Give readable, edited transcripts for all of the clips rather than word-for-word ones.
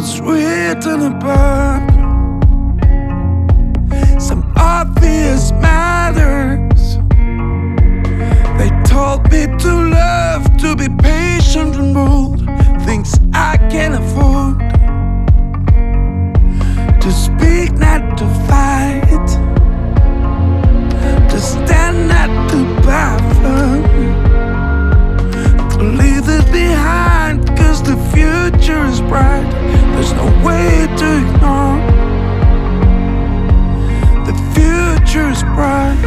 was written above. Some obvious matters. They told me to love, to be patient and bold, things I can't afford. To speak, not to fight, to stand, not to buffer, to leave it behind, cause the future is bright. There's no way to ignore. The future is bright.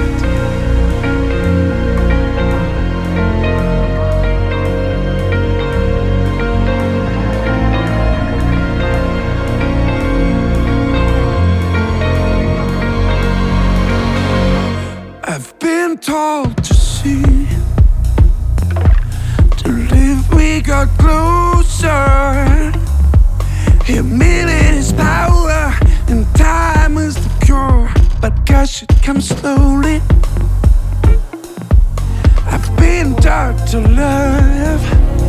I've been told to see, to live we got closer. Humility is power and time is the cure, but gosh, it comes slowly. I've been taught to love,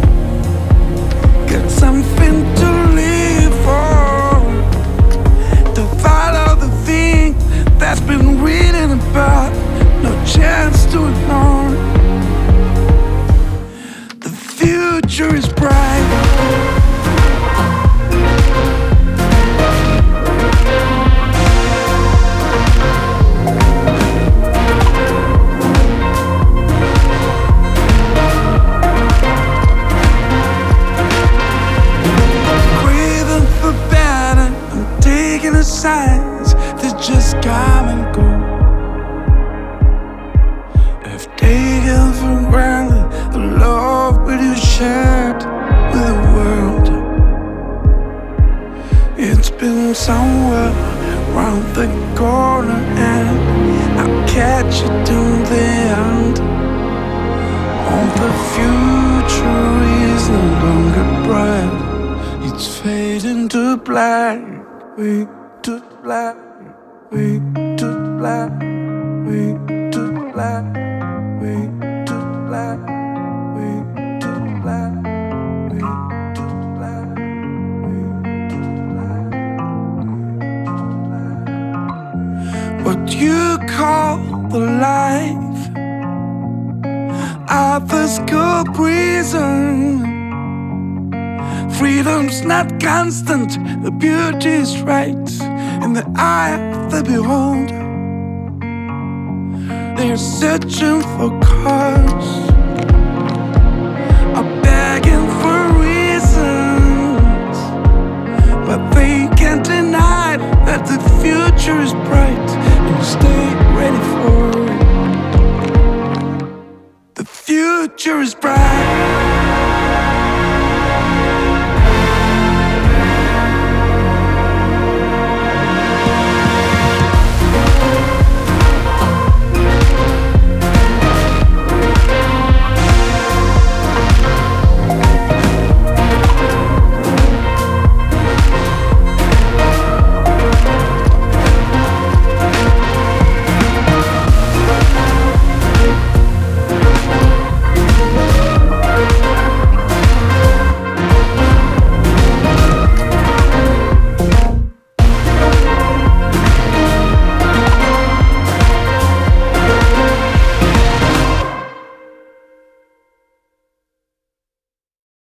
got something to live for, to follow the thing that's been written about. No chance to ignore. The future is bright. Craving for better, I'm taking the signs that just come and go. Taken for granted the love that you shared with the world. It's been somewhere around the corner, and I'll catch it till the end. All the future is no longer bright. It's fading to black. Fade to black. Fade to black. Fade to black. Fade to black, fade to black, fade to black, fade to black. What you call the life, others call prison. Freedom's not constant, the beauty is right in the eye of the beholder. They're searching for cause